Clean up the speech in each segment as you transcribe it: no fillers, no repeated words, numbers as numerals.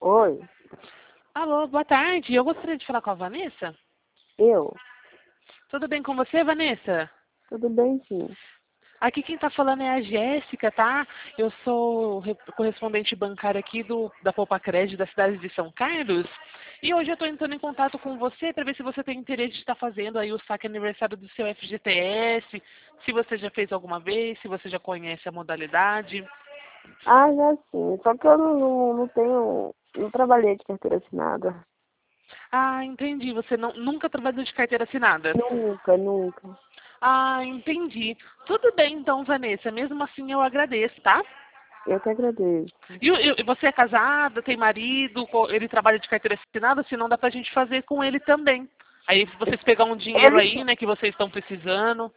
Oi, Alô, boa tarde. Eu gostaria de falar com a Vanessa. eu? Tudo bem com você, Vanessa? Tudo bem, sim. Aqui quem está falando é a Jéssica, tá? Eu sou correspondente bancária aqui da Poupa Crédito da cidade de São Carlos. E hoje eu estou entrando em contato com você para ver se você tem interesse de estar fazendo aí o saque aniversário do seu FGTS, se você já fez alguma vez, se você já conhece a modalidade. Ah, já sim. Só que eu não tenho. Não trabalhei de carteira assinada. Ah, entendi. Você nunca trabalhou de carteira assinada. Nunca, nunca. Ah, entendi. Tudo bem então, Vanessa. Mesmo assim eu agradeço, tá? Eu que agradeço. E você é casada, tem marido, ele trabalha de carteira assinada, senão dá pra gente fazer com ele também. Aí se vocês pegar um dinheiro Ele, aí, né, que vocês estão precisando.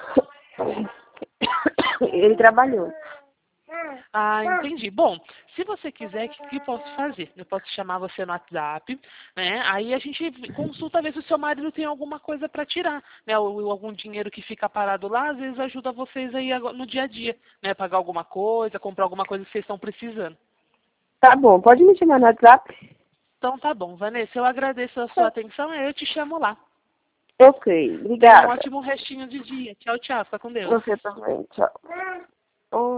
ele trabalhou. Ah, entendi. Bom, se você quiser, o que eu posso fazer? Eu posso chamar você no WhatsApp, né? Aí a gente consulta ver se o seu marido tem alguma coisa para tirar, né? Ou algum dinheiro que fica parado lá, às vezes ajuda vocês aí no dia a dia, né? Pagar alguma coisa, comprar alguma coisa que vocês estão precisando. Tá bom, pode me chamar no WhatsApp? Então tá bom, Vanessa, eu agradeço a sua atenção, aí eu te chamo lá. Ok, Tenha um obrigada. ótimo restinho de dia. Tchau, tchau. Fica com Deus. Você também, tchau.